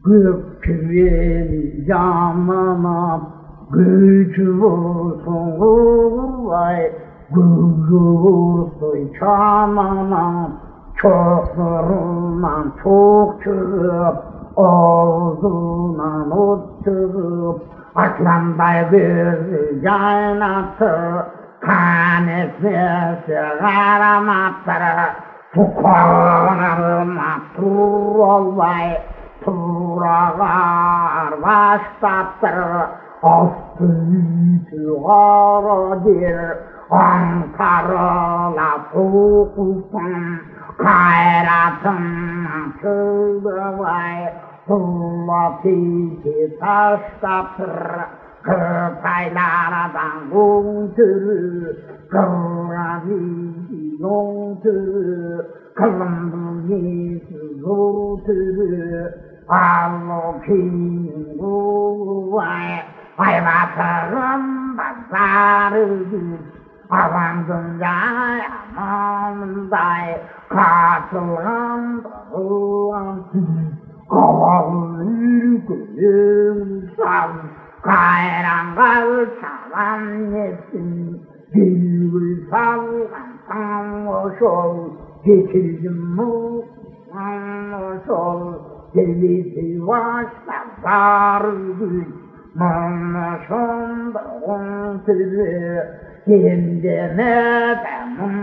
Gökçüğün canına gücü olsun vay, gücü olsun canına, çoklarından çok çıkıp, ağzından ot çıkıp, aslanday gözü caynatır, kan etmesi karamattır, tukarlarına tur olay, Turalar başlattır, astı yüzü ağrıdır, Ankara'la soğuksun, kayratın çıldı vay, Fırlatı taşlattır, kırpaylardan gunturur, kıvravizi yonturur, kılımdı yüzü zorturur, Allah'ın kuvay, hayvatlarım bazarıdır, avandın yamanday, katılgan bağlansın, kavalı gülüm sal, kayran kal çalan yesin, gül salgan sanmış ol, getirdim sanmış ol, Delisi başta sarılır, manaşında ontırır, kendine de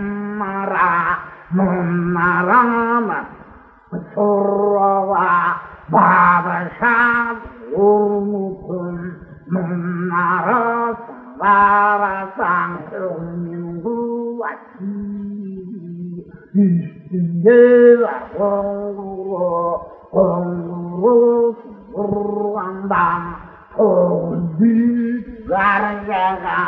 munara mı sorava, babışa vurmukun, munara varasan kılmin kuvveti, üstünde var Kongrus vurgandan Toğuz gargaga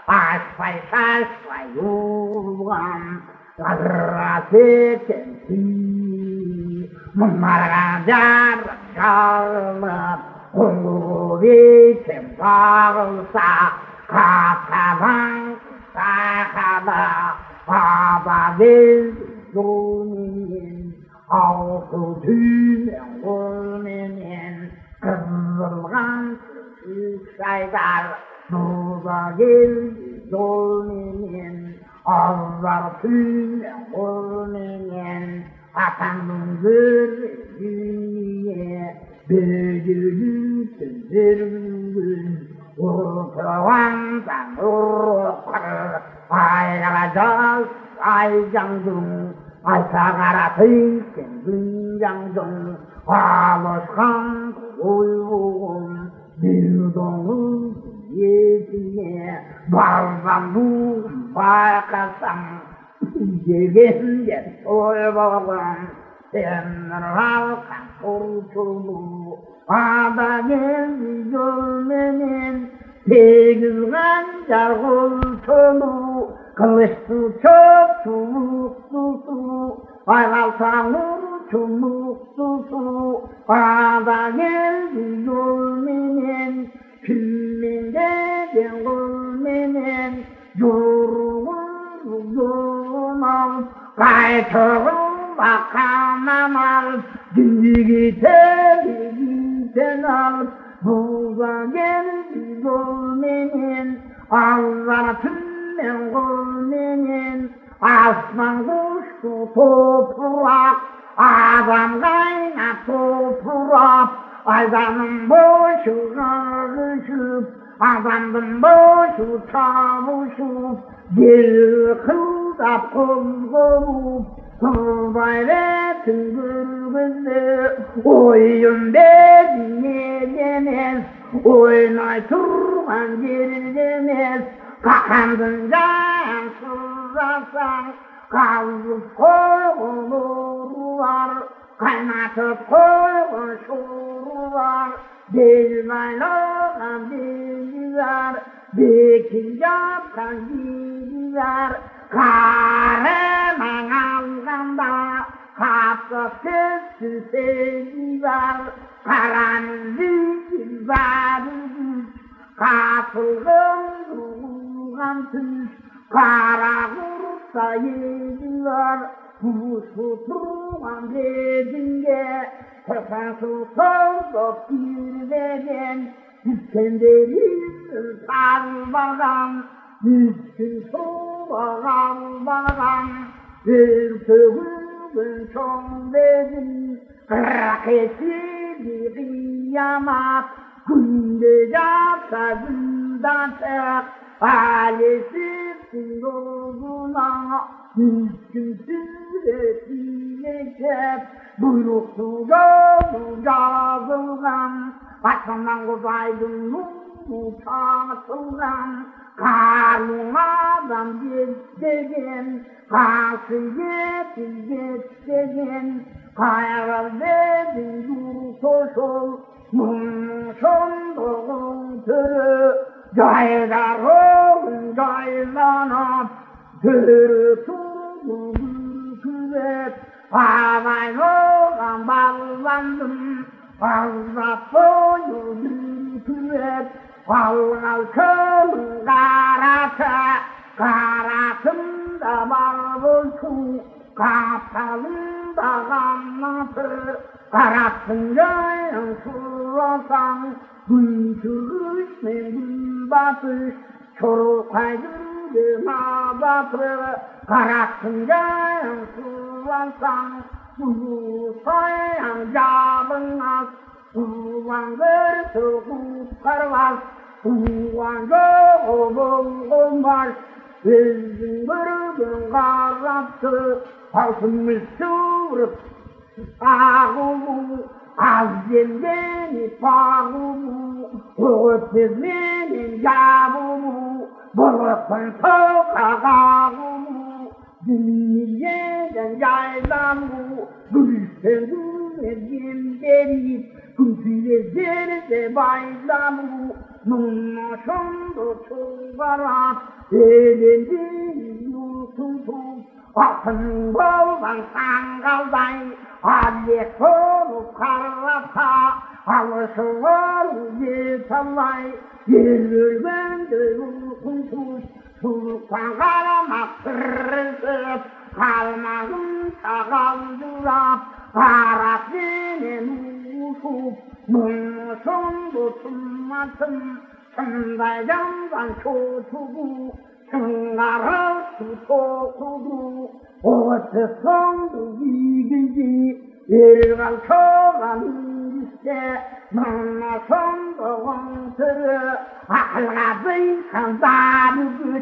Aşpay yurgan Gazrası temsi Munlarga jarrıp çağılıp Kongrus için bağılsa Kasaban sahada Baba verdi zulminin Altı tüylen gülmenin, kıvrılgan küçük saydar, Burada geldi zulmenin, Azlar tüylen gülmenin, Atanın gözüne, Bögülüsün zirgün, Urtuvandan urukır, Ayracağız aycandın, Aysa tıyken dünyandın, alışkan uygun, bir donuz yetine, barzandun baykasan, Yegenden soybalan, senler halkan kurtulu, Ada geldi gölmenin, Tegizgen jargultulu, Kılıçlı çok çuluklusu, ayvaltan çuluklusu, Ada geldi gülmenin, Külminde de gülmenin, Yorulunum, kaytığım bakanam al, Giten al, Burada geldi gülmenin, Azlar tümmen gülmenin, Asman kuştu toprak, Adam kayna toprak, Aydanın boşu karışıp, Adamın boşu çavuşup, Gel kıldap kızgılıp, Bayretin gülgüzü, Oyun bedine demez, Oynay turgan girgemez, Kakandın cansız asan, Kazıp koygun urlar, Kaynatıp koygun şurlar, Delbaylagan bilgiler, Bekil yapkan bilgiler, Kareman alganda, Kapı sözsü sevgiler, Karanın zikir vardır, Kapılgın durgan tüş, Kara vursa yediler, Kuşu turgan dedinge, Sefansı sorup bir veren, İskender'in sarvagan, Üskün soğuğan vagan, Bir tövün çoğun verin, Kırak esiri kıyamat, Günde yapsa güldan tek, Ailesisin doğruna, Üskün süresiyle kep, Buyruklu yolu yazılgan, Başından kuzaydın mumu çatılgan, Karlın adam geçsegen, Kasiyeti geçsegen, Kayar dedin dur koşul, Mumuşun doğun türü, Caydar olun caylanıp, Türü tuğun küvet, Havay olan bağlandım, Fazla boyu bir küvet, Valgal kölün karatı, Karatımda barbultu, Kaptalımda gamlatı, Karattın yayın sulasan, Gün çürüşme gün batış, Çoruk kaydırdı mabatı, Karattın yayın sulasan, Suyu sayan cabınaz, Suvandır soğuk karvaz, Suvan yoğun olmaz, Bizim bir karattı, Halkımız çığırıp, Ağulu, az yemdeni bağulu, Ötezmenin yavulu, Bırakın toka ağulu, Dünyeden yaylamı, Gülüşten gülmezim Kümsüyle zerde baylamı, Nummaşonda çoğarat, Eğlenceli yurtutum, Altın boldan sangalday, Alek olup karrata, Alışır olup yetalay, Yer ölmende yurtutum, Sultan karamak kırılsıp, Kalmağın çağaldırap, Karat benim uşup, Mumuşun tutulmasın, Çınday yandan çoğutuğu, Çıngarı tutuğu, Oğası sondu bilgi, Ergal çoğan işte, Mumuşun doğun tırı, Akılga bıykan zarı güç,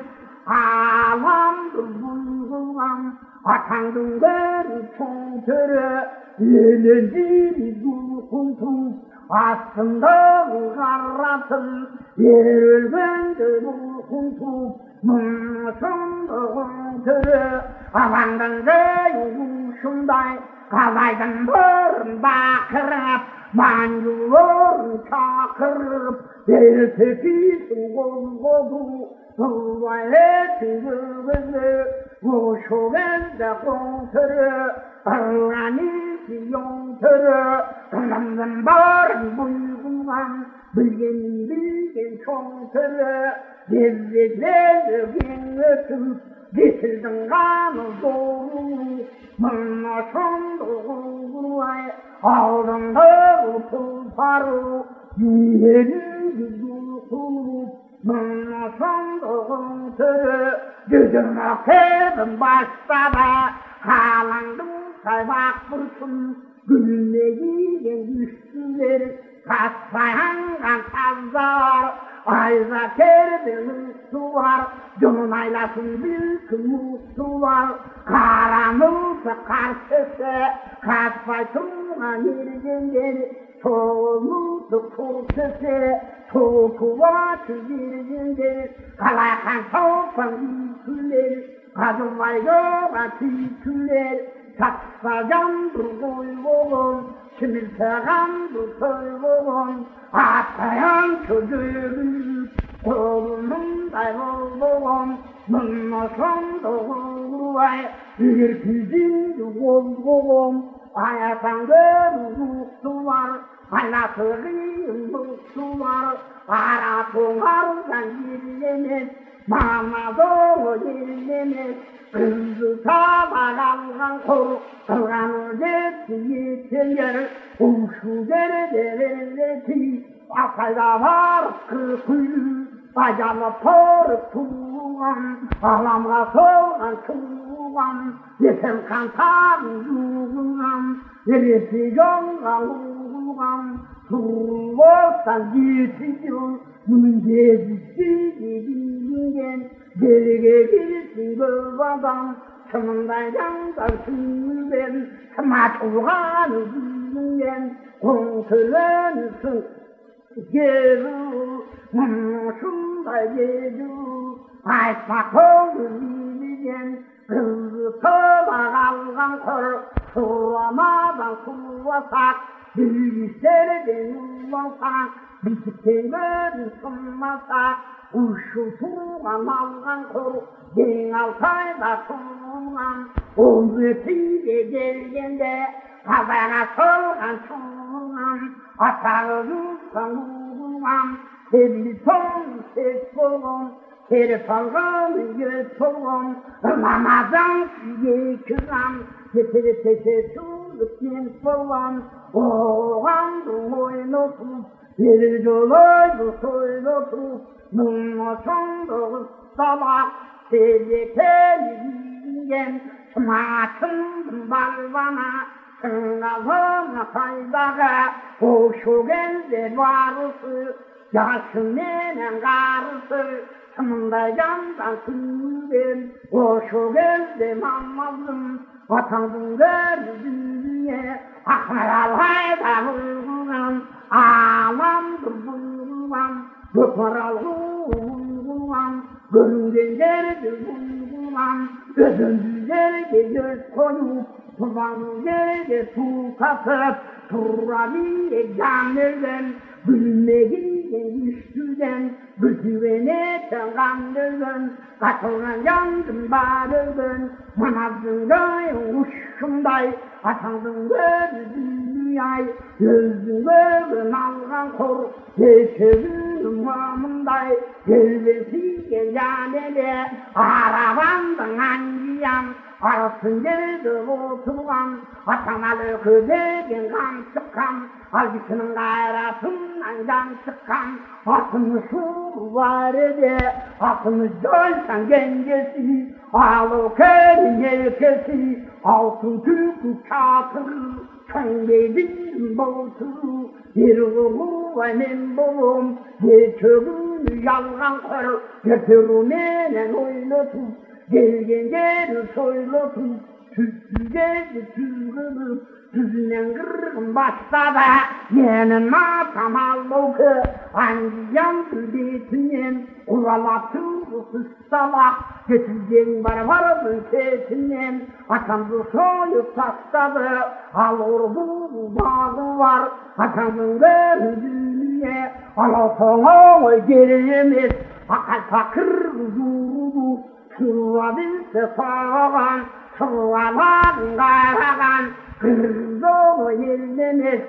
Alamdır bulgulan, Atandım beri çoğun tırı, Eğlenceli durkuntum, Aslında karratım, Yer ölmende durkuntum, Mumuşun doğun tırı, Avandan deyuşunday, Kazaydan börün bakırıp, Mancıların çakırıp, Bir tekisin golgodu, Kılvay etin gülgüzü, Vuşu bende kontırı, Öğrenisi yontırı, Kılımdın barın buygulan, Bilgen çontırı, Gezdikleri günlütüm, Getirdin kanı doğru, Mınnaşın doğurvay, Aldında tutarı, Yerin güzül kulup, Mınnaşın doğurtırı, Gücüm akıdım baştada, Kalandım sayvak bursun, Gülüne giyen güçlüleri, Kassayangan tazar, Ayza kerbenin su var, Canın aylasın bir kımısı var, Karanlıksa karşısı, Kasfaytına yirgenleri, Çoğunlusu kurtısı, Çoğukuvatı yirgenleri, Kalaykan soğukan yüküleri, Kadınlar yoğa tüküleri, Saksayandır boyluğun, Şimilteğandır soyluğun, Atayan çocuğun, Oğlunun dayvoluğun, Mınnaşın doğulvay, Bir küzün yolluğun, Ayatan görüntü var, Anlatırım bu sular, ara tuğardan yerlemez, mama dolu yerlemez, kızı taban algan kor, kıranı yetiyer, uşu derdeleti, akayda var kırkıyı, bacalı por tuğan, ağlamga soğan tuğan, desem kantar yuğan, neresi yongan uğan, tuğolsan yetiyor, bunun gezisi bilingen, delige bilsin göz adam, çımından yandan sürben, tıma tuğanı bilingen, kontrolünsün, geru, şunda geru, aytmak oldu bilgen, kızı tövbe kalgan kor, suramadan survasak, bilgislerden ullasak, bitikten sunmasak, uşu tuğan algan kor, gen altayda tuğan, ömretiyle gelgende, kazana solgan tuğan, atağımızdan uğulan, sevli son ses olun, herif algan göz olun, Ramazan siye kıran, getir teşekkürlük genç olan, oğandım oynotup, bir dolaydı soylotup, bunun sonduğu sabah, sevdikleri bilgen, smatın balvana, sınavına faydaga, o şu gençler varısı, yaşın menen karısı, sımında yandan sürben, o şu gençler mamazım, vatanın gördüğüne, akmaral hayda vurgulan, ağlamdır vurgulan, gökmaral vurgulan, göründen yerde vurgulan, özündü yerde göz koyup, tuvanı yerde su katıp, turrabiye canlerden, gülmeginden üstüden, güzüvene çağandırın, katılgan yandım bağırın, manazın gayın uşumday, atandın gördüğün dünyay, gözün gördün algan kor, geçövün mamınday, gelbesi gelcanele, arabandın angiyan, arasın geldi oturgan, atanalı ködegen kan çıkan, algısının gayrasından can çıkan, atını şu var ede, atını coysan gengesi, alı kerin yelkesi, altın tükü çatırı, çöngedin bolturu, bir ruhu enem bolum, geçövün yalgan kor, getirmenen oynatıp, gelgen gelir soylatıp, tütsü geldi tüzgünüp, tüzünen kırgın başladı, yenin matam aldı, hangi yandı betinen, uralatı sıçsalak, getirgen varvarın sesinden, atamdı soyup tasladı, alır bu bağı var, atamın gördüğüne, alasana geliyemiz, akal fakir huzuru, Sıvabilse sağan, sıvalan gayragan, kırzoğlu yerlemez,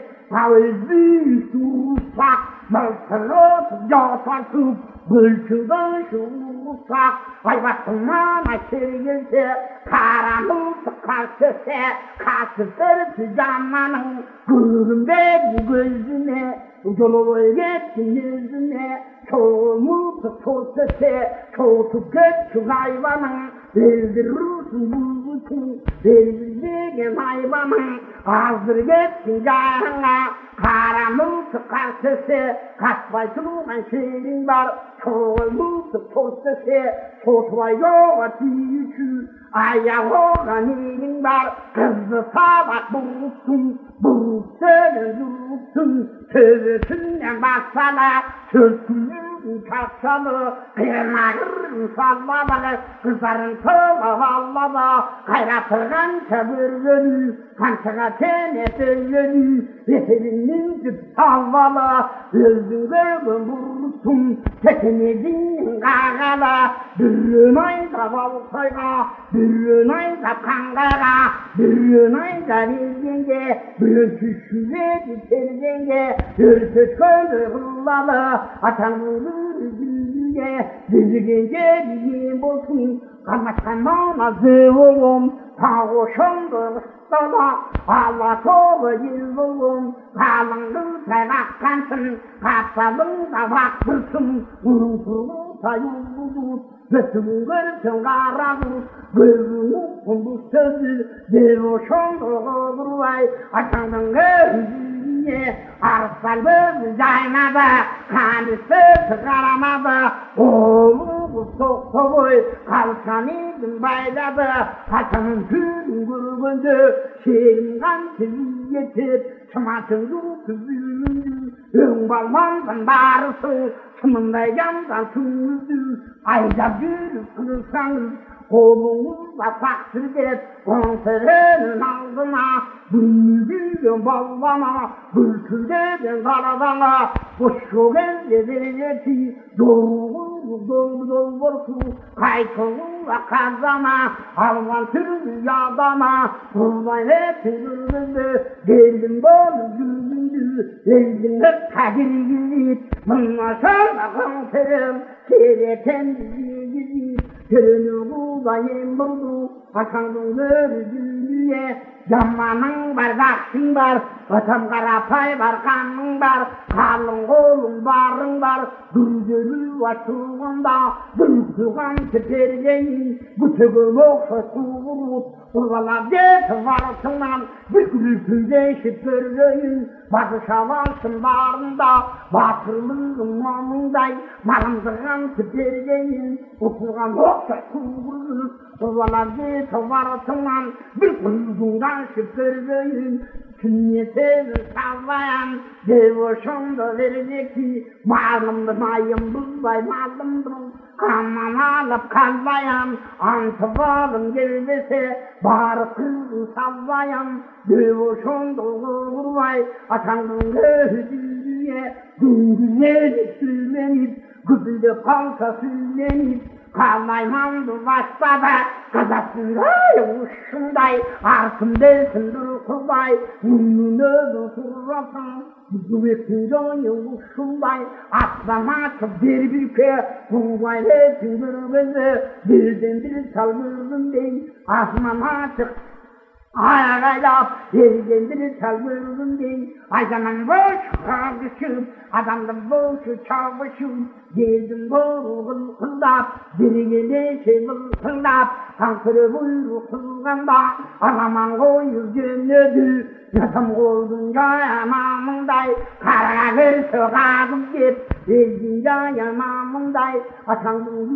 avizli sursak, böltürüp yasatıp, bölçüden şursak, ayvasımana sergilse, karanlık karşıse, karşıdır canmanın, gülümde gözüne, yolu geçin yüzüne, çoğumuz çoğutse, çoğutup göçü hayvanın, bildirirsin bulgutun, bildiğin hayvanın, hazır geçsin canına, karanlık karşısı, kaçbayçılığın şeyin var, çoğumuz çoğutse, çoğutma yoğa tüyüçü, ayağa neyin var, kızı sabah bulutsun, bulut söyle durutsun, sözüsünden baksana, sözsüzün kalksalı, kırmağırın sallabalı, kızların tığla vallalı, kayratırgan çabırgönü, kançıga tene söylönü, Veterinin salvala, öldürürüm vursun, tekemedin kağala, bürün ayda balsayga, bürün ayda kangara, bürün ayda bilgenge, bürün tüşüle bitergenge, yürütüş gözü hıllalı, atanılır gülge, düzgenge diyeyim olsun, kanatkanmana zıvılım, tağuşundur ıstala, Allah soğu yılılım, kalındır terakkansın, kapsalın da baktırsın, unuturlu sayılır, bütün görsün karadır, gözünü kumbu sözü, devoşundur vay, açandın gözüye, arsal gözü caymadı, kendisi çıkaramadı, oğlu bu soktu boy, kalçan idim bayladı, haçanın tüm grubundu, şehrimden sizi getir, çımasın yurtuzunu, ön balmandan barısı, çımında yandan tümüdü, ayda yürüp kırırsanız, kolunuzla taksir et, konserenin aldına, büyüdüğün ballana, bülküledin karadana, boşu gezdirecekti, doğru doldursun, kaytılığla kazana, Alman türlü yadana, kurban ettirildi, geldim bolu gülündü, elimde kadir gülüt, bunlaşarla konserim, seyreten gülüt, gönül buğdayım buldu, aşandın gördüğüye, Yamanın var, vaksın var, atam karapay var, kanın var, kalın kolun barın var, gülgülü açılığında, gülsüğün tepergeyin, bütügün oksa kuğurut, urvalar deti varsınlar, bükülüpüde şüpürgeyin, bakışa varsın barında, batırlığın mamınday, marımdığın tepergeyin, oturgan oksa kuğurut, urvalar deti varsınlar, bükülüpüde şüpürgeyin, Künyetini sallayan, devoşunda verecek ki, malımdı mayım buzday malımdır, kanman alıp kallayan, antıvalım gelmese, bağırıp kızı sallayan, devoşunda vurvay, atandın gözüye, güngüye sürlenip, kızıyla kalka sürlenip, kalmaymandı başladı, kazasında yavuşunday, arsın delsin durkulday, bunun özü surrasın, güvekliyle yavuşunday, aslama çok bir köy, bulgayla tündürgüzü, birden bir salgırdın değil, asmama çık, ayağıyla yergendir salgırdın değil, ayzaman boş kardeşim, adamdım boşu çavuşum, geldim doğru kıldap, biri gele çevir kıldap, kankırı buyru kılganda, alaman koyu gönlüdü, yatım koydun yayamamınday, karagır sokağım git, ezdin yayamamınday, atandım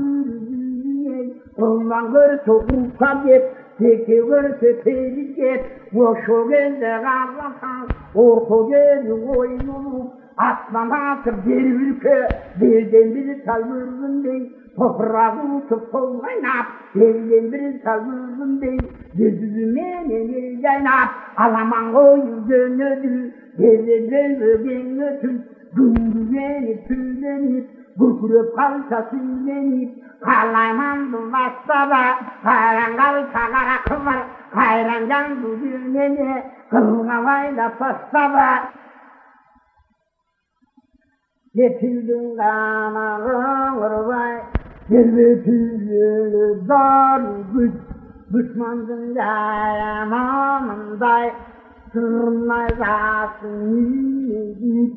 yürü, ondan gör soğuk kabet, Teki görse tehlike, boşu geze karlasan, orta gezi oyunu, aslama atıp bir ülke, birden biri salgırdın değil, toprağı tutup oynap, elden biri salgırdın değil, gözüme ne yaynap, alaman koyu gönlüdür, elden beni tut, güngüvenip tüylenip, Gülgürüp kalça sünlenip, kalaymandı başlara, hayran kalça kara kıvar, hayran candı düğmeni, kılgavayla paslara. Getirdin kanarın vay, gelmetiyeli dar güç, düşmandın yayamamınday, sırnaydasın yiğit,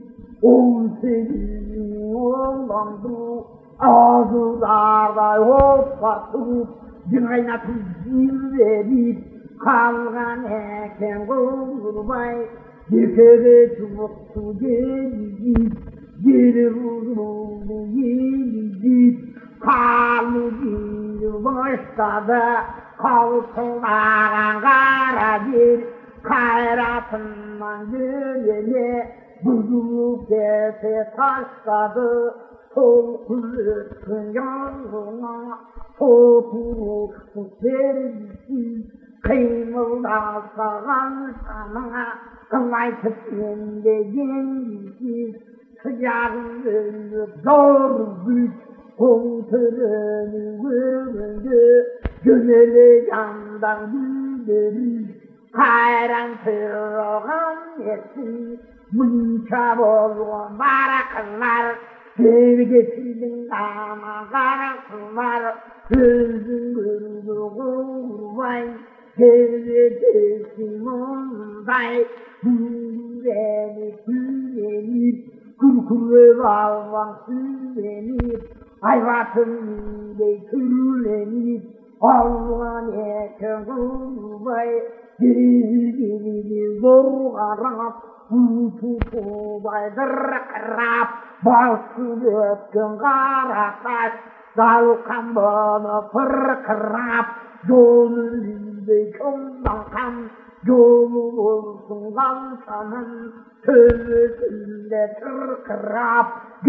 18 oğlandı, ağzı darda yok batıp, dünyatı zirverip, kalgan eken kurbay, bir kere çubuktu gelecek, geri vuruldu gelecek, kalı bir başladı, kalkılaran kara bir, kayratından gölene, buzuluk ete taşladı, sol kırıksın yanına, oturuştu sergisi, kıymılda sağan sana, Kılaytıp yendiğin sıcağın önü zor güç kontrolünü göründü. Gönüllü yandan bildirir hayran tırılan yesin. Mınça bolğun baraklar sevgisinin ama karaklar gözün gördü kurvay sevgisi onday beni tüyenip kurkuru valvan tüyenip hayvatın de tüyenip Allah'ın eken kurvay sevgini zor arap Tutubaydır kırap, balsız öpkün karataş, dalkan bana fırkırap, yolun linde kımdan yolu olsun kalsanın, sözünde tırkırap,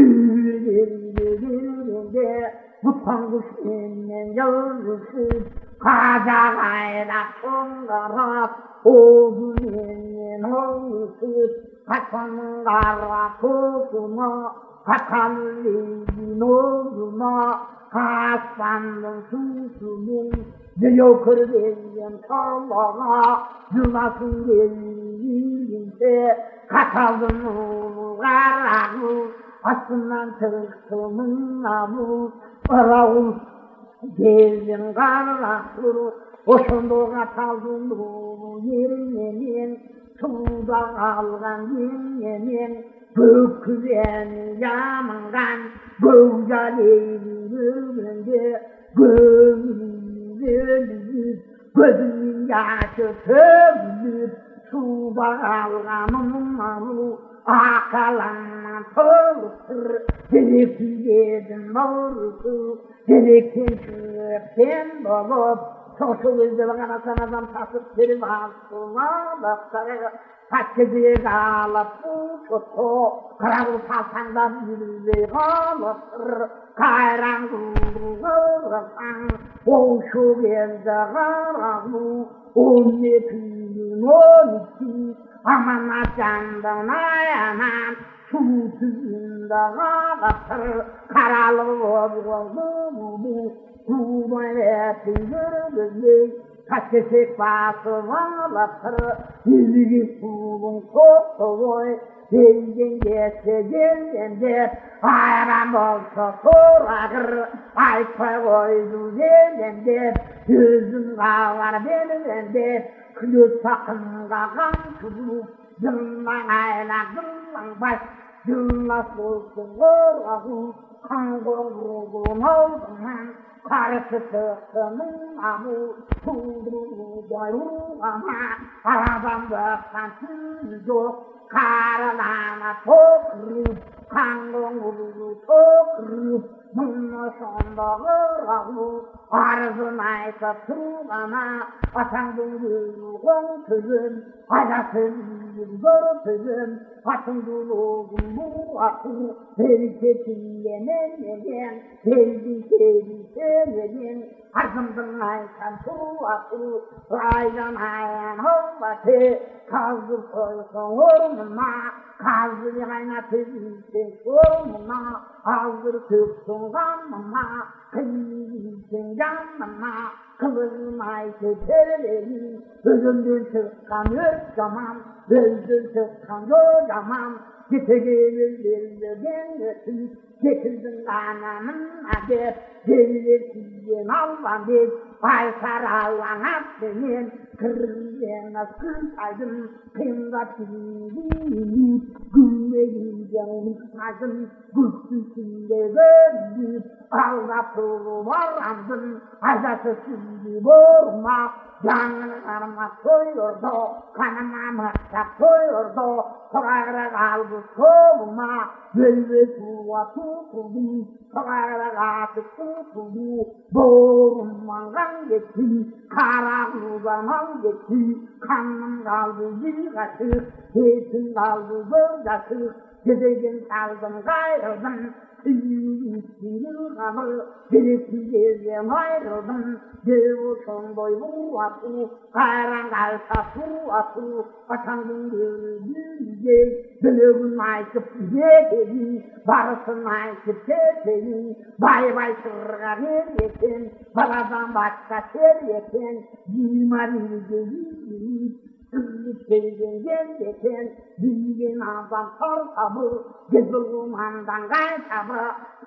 güllerinde, tutan kuşinin yavrusu, kacağayla songarap, oğlunun oğlusu, kaçanın kara kokuna, kaçanın oğluna, kaçanın susunun, diyor kırbeyen kallana, yılasın gelince, kaçaldın oğlu karağı, aslından çıksın namus, arağı, gelin karnaklı, oşunduğuna kaldın doğru yerinin, sudan algan yemin, gökyüzeni yamangan, göğcal eğilirinde, gönlümüz, gözümün yaşı tövlüp, sudan alganın malı, akalanma toluktur, dilekçilerin doğrusu, dilekçin çöpten dolup, soğuşu gözlerin anasanadan tasıp bir vasıla baksarı, kaçıcı kalıp uçutu, kıravul salsandan yürüyü kalıptır, kayran kıvrısan, oğuşu gezde karalı, 12'nin 12, aman acandan ayanan, su tüzünde kalıptır, karalı oldu, Kumayeti yürüdü, kaçışık bası valatır, yüzüğü sulun koktuğu, gelgen geçse gelgen de, ayran olsa sorağır, ayça koydu gelgen de, yüzün kağar belgen de, külüt sakın kağan çubuk, dınlan ayla dınlan baş, dınla solsun orağı, kan korkuğun oldum, karşı sıkımın amur, tuğduğu doyur ama, aradan baksan tüz yok, karalana tokrup, kan korkuğu tokrup, bunu sonda ıraklıp, arzun aysa tuğana, atan duyduğu kon tüzün, ayasın zor tüzün, atın duyduğun bu akıl, herkesin yemeyen, sevdi sevdin, arzımdın aysan tuğakıl, raydan ayan olbatı, kazdır koysun ormuna, kazdır kaynatı bilsin sorumuna, azdır tüksün kanmına, kıyılsın canmına, kıvırın aysı terlerin, özündür çıkan öz zaman, özdür çıkan yocaman, getirir bildirgen getirdin anamın adet, gelir sizin Allah'ın Baysar Allah'ın senin, kırmızına kırsaydın, kıyımda bildiğini, gülmeyince unutsaydın, güçlüsünde gördün, aldatılı varandın, azatı sizi vurma, canını arma koyurdu, kanıma mıhta koyurdu, Kırağıra kaldı soğuma, böyle suva tutuldu, kırağıra kaldı tutuldu, doğrumandan geçti, karanlıdan geçti, kanım kaldı yıkası, sesin kaldı bölgası, Gezegen saldım gayrıldım, Tüyünü kabul, Birisi gezem ayrıldım, Devuşun boy bu atı, Kayran kalsa su atı, Atanın gözü, Bölüğün aytıp yedin, Barısın aytıp yedin, Bay bay sırga verirken, Baladan başka seriyken, Yima bilgeyi, Sevgen gelirken, Büyüyen adam sarkabı, Gezulmandan kaytabı,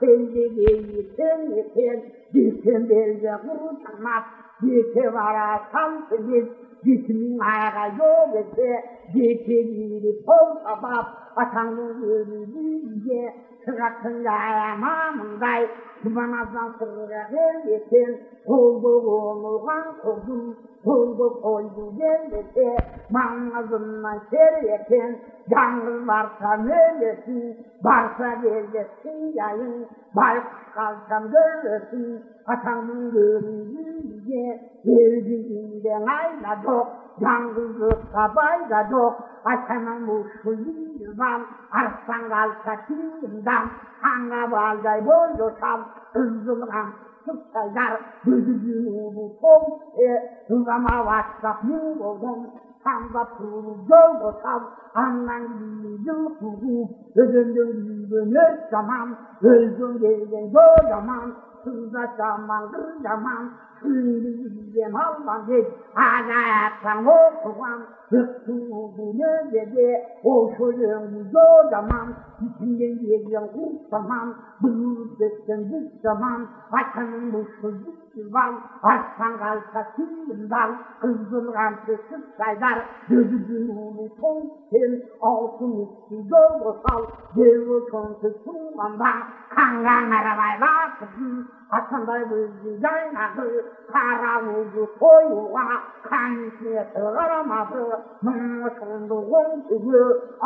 Sevgeyi sevirken, Bilsen belge kurtarmaz, Bilse vara salsınız, Cismin ayağa yok etse, Bilse giyri sol sabah, Atanın gözü büyüye, Sırakın yayamamınday, Dumanazdan sırra verirken, Oldu olurgan kurdum, Oldu koydu gelirse, Mağazından seriyken, Yalnız varsa nöylesin, Varsa vergesin yayın, Baykuş kalsam görürsün, Atanın görüntüye, Sevdiğinden ayladık, Yalnızlıkta bayladık, Atanın muşluğu var, Arslan kalsa kimden, Hangi balday boydursam, Üzdülgan, Sıçaylar, Gözücüğünü bu tomse, Hızama vaçsak yıl oldum, Sanda pulu göl olsam, Andan yıl kurup, Özündün yüzünü zaman, Özün gelgen göl zaman, Sızda zaman, kır zaman, Süründüğüm Allah'ın dedi, Ağza yapsan okuwan, Hıksızı ne dedi, O şuyun o zaman, İçinden geliyor kurt zaman, Buyur desken bu zaman, Açanın bu çocuk var, Açsan kalsa kimden, Kızdırgan sessiz saydar, Gözücün onu tonsen, Altın üstü dolgusal, Devru tonsu sungandan, Kangan arabay vakıfın, Açanday bızı yaynadı, Kara ucu soyuğa, Kanişine sığaramadı, Mınmışınduğun tügü,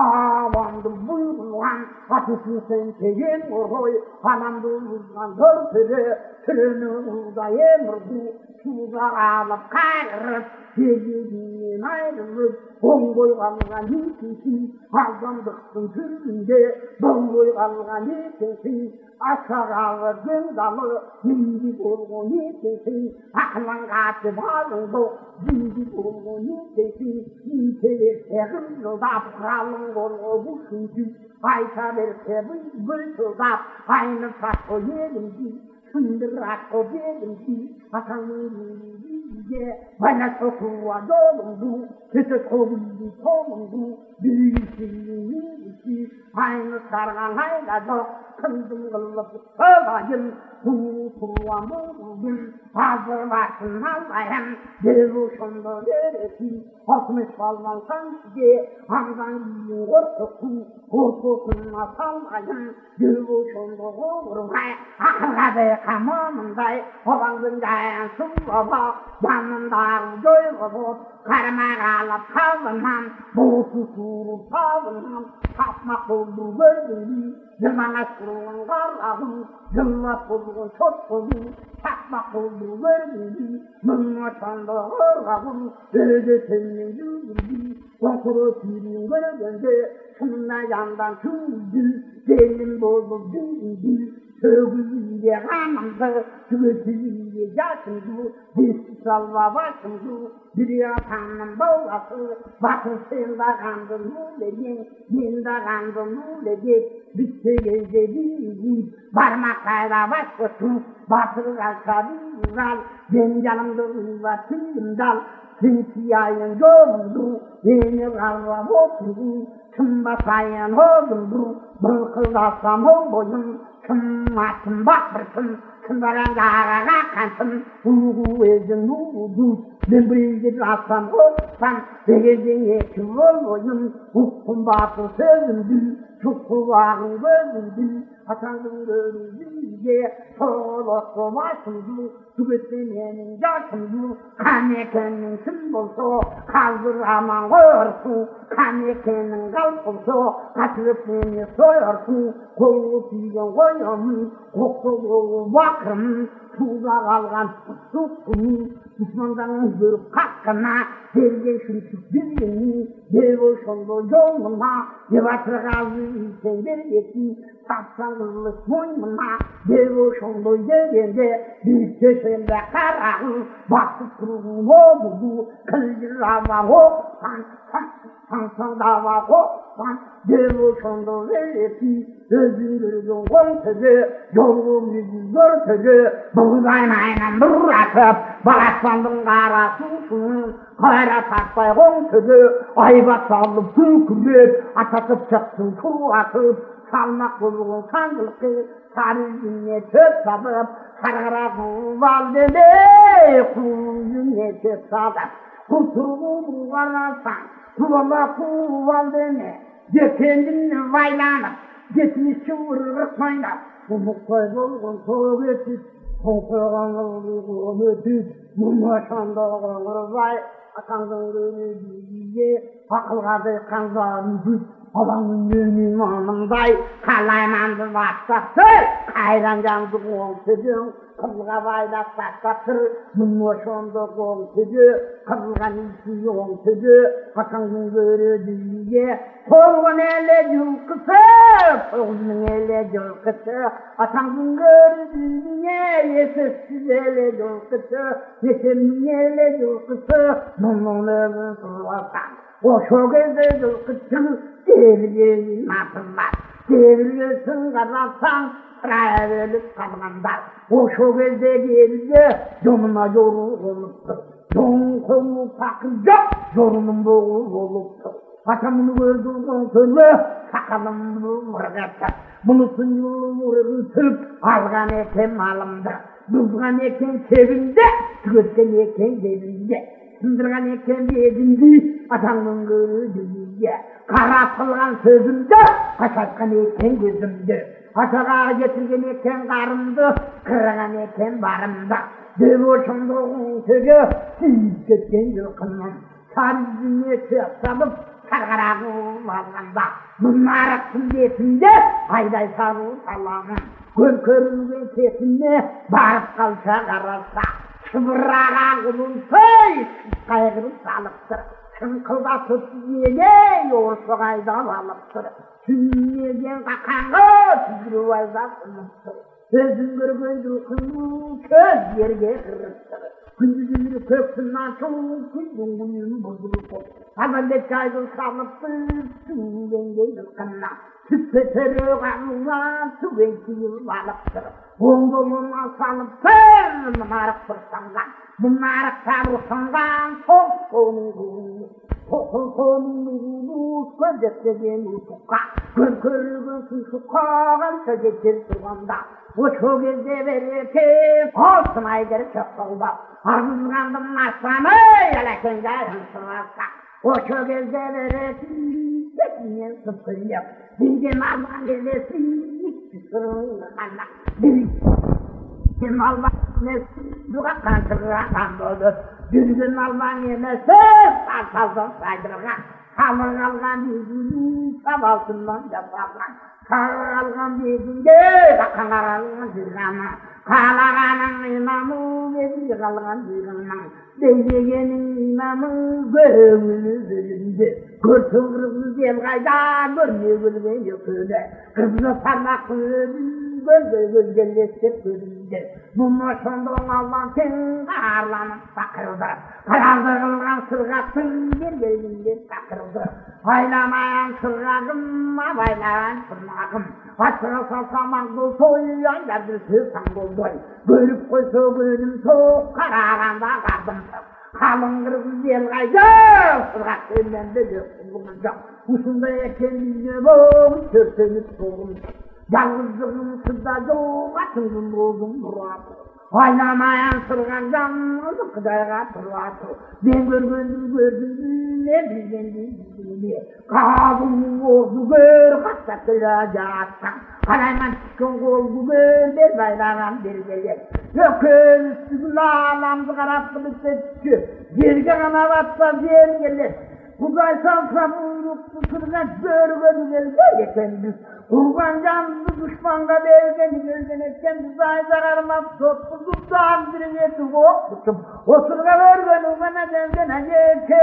Avandı buyruğan, Ateşin sen keyin oy, Anamdığımızdan dörtürü, Türünü uza yemirdi, Sular alıp kayrırıp, Sevgiliğin ayrılıp, Bongoy kalgan yüküsün, Azamdıksın türünde, Bongoy kalgan yüküsün, Aşağı ağırdın dalı, Zindi durgun yüküsün, Aklan katı bağlıdı, Zindi durgun yüküsün, Yitelir sevim yıldap, Kralın kolu bu çünkü, Ayta verse bültüldap, Aynı sakı yerimdi, Sındırak o belimdi, Atanın yüzüye, Bana sokuğa dolundu, Kötü kovuldu solundu, Büyüsünün yüzü, Aynı sargan hayladı, Kındım kılıp sövayım, Kuruğa buldum, Hazır varsın Allah'ım, Devuşunda veresin, 60 balvan sanki, Hamdan yiyin korkutun, Korkutunma sallayım, Devuşunda vurmay, Akla be kamamınday, Olanın gayan sullaba, Yanından doyulur, Karma kalıp savunmam, Boğusu surup savunmam, Tapmak oldu gördüğüm, Zımana sürülen karlağım, Zımla bulgun çotkulum, Tapmak oldu gördüğüm, Mınma çanda hırlağım, Öde senin yüzüldü, Okuru tüyün görgünde, Şunla yandan tüydü, Benim bozuldu dündü, Sövgüyle kanımdı, Tüvetüyle yaşımdı, Bir salva başımdı, Bir yatanın boğası, Batı sende kandı nuleyim, Yinde kandı nuleyim, Bitti gece bilgim, Parmaklayla başkasın, Batı kalsa bilgal, Ben yanımda uyva tüyümdal, Simsiyayın yolundu, Beni kalva oturdu, Kim basayın oğlumdu, Bılkıldasam ol boyun, Kim atın bakırsın, Kim veren yarağa kansın, Uğu ezin uğudu, Ben bilgit atsam olsam, Begedin ekim ol boyun, Hukkun batı sözündü, Çok kulağın gözündü, Atanın gözündü, Soloklu başımdı, Tübetmenin yaşımdı, Kanekenin kim bulsa, Kaldır aman koyursun, Kanekenin kalp bulsa, Kaçırıp beni soyursun, Kolu tüyden koyumun, Kokulu bakırım, tuğla kalgan tutsun, düşmandan görüp hakkına, derge şunçuk birliğini, dev oşonlu yoluna, dev atırgazı sen bir yetin, sapsalılık boynuna, dev oşonlu yerinde, büyük köşende karağın, basıp durun oldu, kılcır hava hopsan, sansan dava hopsan, dev oşonlu vereti, özgürlüğün kontörü, yolun yüzü zörtörü, buğdaynayla bırakıp, balaslandın karasısın, kayra takpay kontörü, aybat sallıp tükürüp, atakıp çıksın tur atıp, salmak bulduğun sandılıkı, sarı dünya çöp sabıp, sararasın valdede, kulun dünya çöp sabıp, kurtuluğun varlarsan, kulala kuvaldene, kendini vaylanıp, geçmişi vurur kaynap, umukta dolgun soğuk etip, konsoğanlığı ötüp, mumlaşanda vay, atanın gönü diye, akılga daykan zalim güç, Alanın gönü imanımday, kalaymandı vastaktır, kayran candı koltuğun, kılga bayda saklattır, mumlaşanda koltuğu, kılgan ilki yoltuğu, atanın gönü diye, Kolgun ele yılkısı, kolgun ele yılkısı, atanın gördüğüne yesessiz ele yılkısı, yesemin ele yılkısı, mummun ölün sırlarsan, o çok elde yılkısı, devreye nasıllar, devriyesini kazansan, sıraya verip kalmanlar, o çok elde gelince, yoluna yorul oluptur, yolun kolu takınca, yolunun boğul oluptur. Atamını gördüğün türlü sakalımını vurgattı. Bulutun yolu vurgutulup algan eken malımda. Buzgan eken sevimde, tüketken eken devimde. Sındırgan eken bedimde, atamın gördüğünde. Kara kılgan sözümde, kaçatkan eken gözümde. Atağa getirgen eken karımdı, kırgan eken barımda. Dev uçumduğun tüge, siz ketken yılkınım. Sarıcını çöpsalıp, sargarağın varganda, bunlar kundesinde, ayday sarı salamın, körkörünün kesinde, barıp kalsa kararsa, sıvırrağa kulunsoy, kaygırıp salıptır, şınkılda tutsiyede, yoğursu aydan alıptır, sünniyeden kakangı, tüzgürü aydan sınıptır, sözün görgön yılkını, köz yerge kırıptır. Gündüzünü köksünden çok gündüzünü bozulup ol. Haberle çaydı sarılıptır, suyun yılkınına. Tüpeteri kanına, tüveki yılbalıktır. Ondoluna salıptır, numarık fırsandan. Numarık sarılsandan, çok sonun Kokul gözettiğin uçukka, körkörlüğün suçukkan sögetir durganda. O çok elde verirken, olsun aygırı çok oldu. Arzuzgandım aslanı, yeleken gayrın sırlarsa. O çok elde verirken, tekniğin sıfırıyım. Bilgin alman gelirsin, hiçbir sırrın kanla. Bilgin alman gelirsin, dugaktan sırrıkan doğdu. Düzgün alman yemesi, sarsaldan saydırgan. Kalır algan yüzünü, sabaltından yapargan. Kalır algan yüzünde, kakanlar algan zirgana. Kalağanın imamı, vezi kalgan zirgana. Deyyegenin imamı, görevini zirginde. Görsün kırmızı el kayda, görmeye gülgen yüküyle. Kızını sarmak kırmızı. Gölgeleşip gözümde. Bunlar sonduğun Allah'ın sen ağırlanıp sakırdı. Karaldırılgan sırgatın bir gelginde sakırdı. Aylamayan sırgagım, abaylayan sırnagım. Açığı salsamak dol soyuyan derdirsiz sangoldoy. Görüp koysa gönlüm soğuk, karağanda kardım çok. Kalın kırmızı el kaydı, sırgat önlemde döktüm bulunca. Usunda eken bilge boğum, çörseniz soğum. Yalnızlığın sızda yok, atımın boğdum duratı. Oynamayan sırgan canlı kıdayga duratı. Ben gördüm, ne bildim. Kağabımın oldu gör, kaçtakıyla caattan. Karayman çıkın oldu gör, bir baylanan bir gelir. Gökün üstügün ağlamdı karatlık tepki. Yerge kanavatsa yer gelir. Kuzay salsa buyruklu sırgat görgönü gelge yekendir. Kurban canlı düşmanga belgeni gözden etken düzay zararmaz sotuzluk устандыр게 두고 옷을가 vergeni bana devgene geçer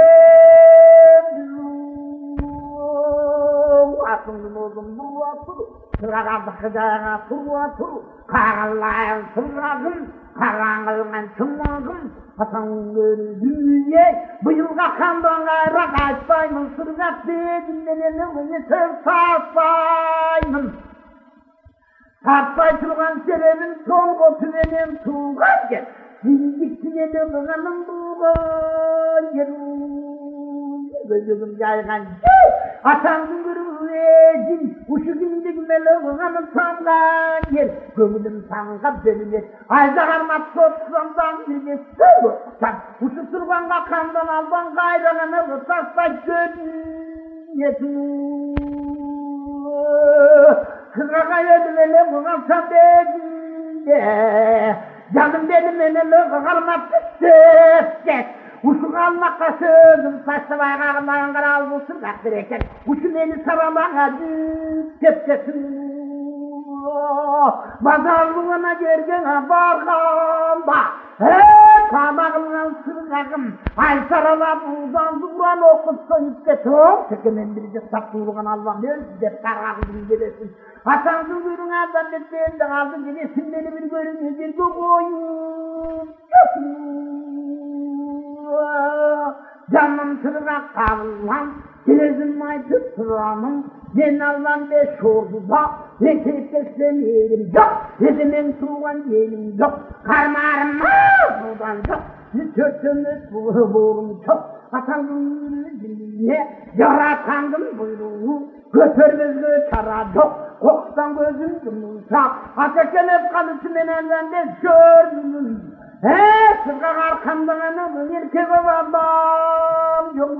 atımın oldum bu atı sıragardı kıcağına turu atı kağallayan sırragım karanğılmen çımmagım atan görüdüye bıyılga kandan gayra kaçpayımın sırgat dedimleneni yeter saçpayımın Tartay turgan serenin tolgo tüvenin tuğan gel Dindik tüvenin ığanın buğan gel Gözüm yaygan Atanın gürüvecin Uşu gündik mele ığanın sangan gel Gömülüm sanğap bölüler Ayda harmat sotsamdan bir geçti Uşu turgan kandan aldan gayrağını Vıtasla gönyetin Kızrağa yedilele buğalsam bedinde Canım benim eneli kıkarmak tüttü Uşun almakta sözüm saçlı bayrağından karal bulsun kaktırırken Uşun eli saramağa tepkesin Bazarlığına gergene barganda Tamağımdan sırgağım Ay sarala buğdan duran okutsa yüksetim Çekemendirici saptığılığın Allah'ın özde kararını gelesin Atansın buyurun adam ettiğinde kaldı Gidesin beni bir görün bir koyun Canım sırgak kavrulan Gelezin maytı sıramın Ben Allah'ın beş orduda Ne tepkeslemeyelim yok Dedemin tuğan yelim yok Karmarım buradan yok Törtümüz buğrum çok Atandım dinliye Yaratandım buyruğu Götürmüz göçara yok Kokudan gözüm yumuşak Ateşen hep kalıcı menenden de gördünüz Sırgak arkamdan anamın erkek adam yok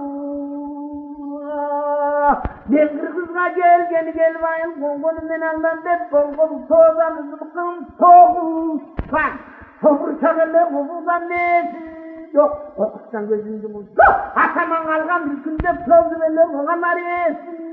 Ben kırgızga gelgeni gelmeyin Kongonun menenden de Kongonun soğudan zıbkın soğuşsan Soğur çağırlı kokudan nesi yok Kokustan gözüm yumuşak Ataman kalkan hükümde sözü verir Kokanlar yesin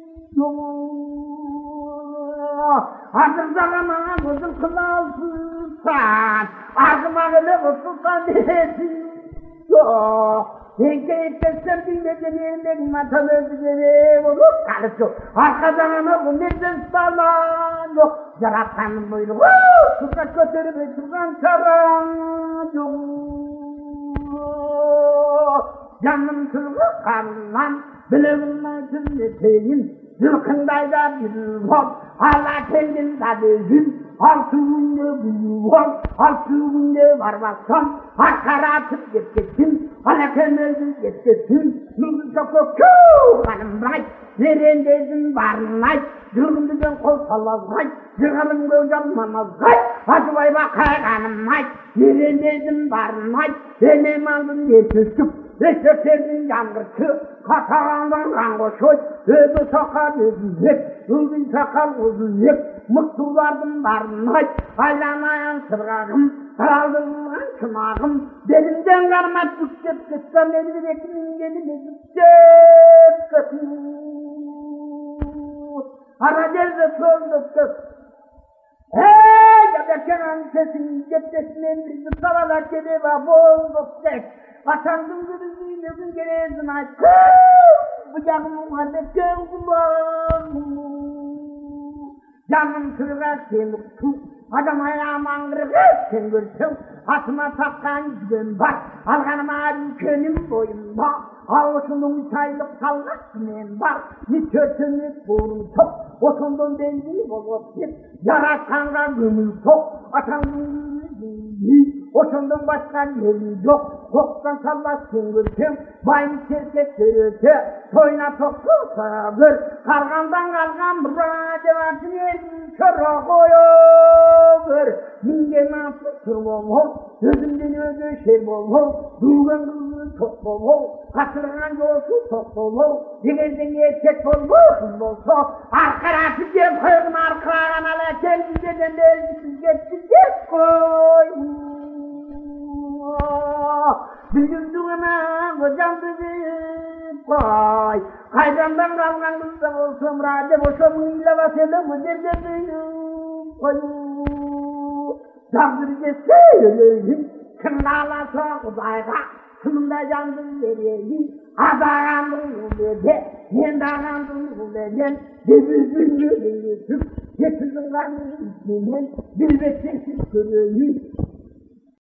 Artık zamanına gözüm kılansızsan Argıma öyle otursan nesin yok Denk etmezsem bilmeden yerlerim Matan özgürüm olur kalıcı Arkadan ana bu nereden sağlan yok Yaratanın buyruğu Tuzak götürüp ötürgen çaran yok Canım sırgı karlan Bilebilmezsin eteğin Zülkındayda bir var Allah kendinde düzün Altında büyü var Altında varmazsan Hakaratı geçsin Alakenlerden geçsin Nurlu çok hanım bay Nerendeydin varmay Zülkındaydan kol salazay Zülkınım gözüm mamazay Hadi vay bakar hanım bay Nerendeydin varmay Benim aldım yetişip Reşetlerin yangırtı Katarağından rangoşoy Öbü sakal özüzlük Öbün sakal özüzlük Mutlulardım varmay Aylanayan sırgağım Kraldığımdan çımağım Belimden karmat yüksek kıssam Elbirekimin gelini yüksek kısım Ara gezde sözdük kız Gebeken sesini Ceptesinin bizi salalak geleva bozduk tek Atandım gülüzüğün özün gelezin ay Bıcağım muhabbet gözüm Canım sırgar sevdik tu Adam ayağım angırır sen görsün Atıma takkan güven var Alganım ağrım könüm boyumda Avuçunun çaylık salgak güven var Bir törtünlük boğrum çok Otundan benzini bozuk git Yaratkanlar gönül çok Atandım gülüzüğün Otundan başka yerim yok Koktan sallas sen görsün Bayım çerkek görürse Toyna toksu sarabır Kargandan kalkan bura devatın yerim Çorra koyuyor Minge nasıl sırmamur Gözümden özü şer bolur Duygan kızı çok bolur Kasırgan yolsu çok bolur Denizden erkek bolur kız bolsa Arkaratı gel koyun arkaran ala Gel bizeden de elbisiz geçti koy Bilgündüğüne kocam düzüp koy Kaydandan kalkan kızda olsam Rade boşamıyla vaselim Derge büyüp koy Dağdırıcı söyleyeyim, kırlarlarsa uzayda, kımında yandım vereyim, adağandım öde, yendağandım öden, devizim ödeyim, yetizim varmış içinden, bir beklesiz göreyim,